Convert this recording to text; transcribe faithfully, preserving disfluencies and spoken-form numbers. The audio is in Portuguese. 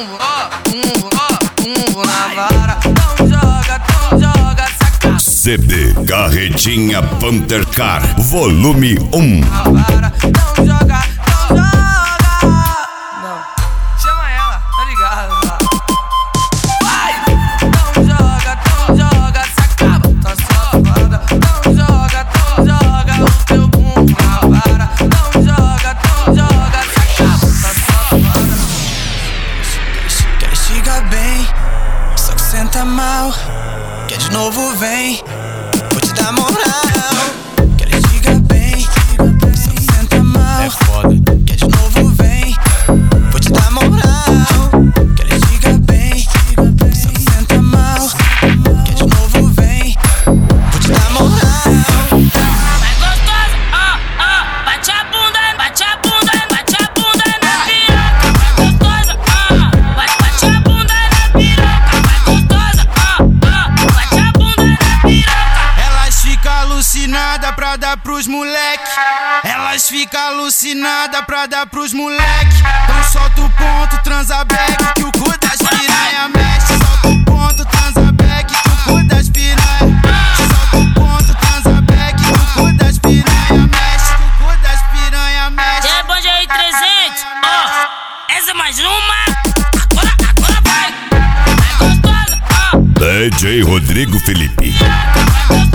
bumbo, ó, bumbo, ó, bumbo na vara. Não joga, não joga, saca. C D Carretinha Pantercar, volume um. Na vara, não joga, não joga. Não, chama ela, tá ligado? Tá? Vai, não joga, não joga, sacava, tá safada. Não joga, não joga o teu bumbo na vara. Não joga, não joga, sacava, tá safada. Quer estiga bem, só que senta mal. Quer de novo, vem, vou te dar moral. Quer estiga bem, só que senta mal. É foda. Quer de novo, vem, vou te dar moral. Quer estiga bem, só que senta mal. Quer de novo, vem, vou te dar moral. Vai gostosa, ó, ó, bate a bunda, bate a bunda, bate a bunda na piroca. Vai gostosa, ó, bate, bate a bunda na piroca. Vai gostosa, ó, ó, bate a bunda na piroca. Elas ficam alucinadas pra dar pros moleque. Elas ficam alucinadas pra dar pros moleque. Então solta o ponto, transa back, que o cu das piranha mexe. Solta o ponto, transa back, que o cu das piranha. Solta o ponto, transa back, que o cu das piranha mexe. Que o cu das piranha mexe. É bonde aí trezentos, ó, essa é mais uma. Agora, agora vai. Vai gostosa, ó. D J Rodrigo Felipe. Vai gostosa.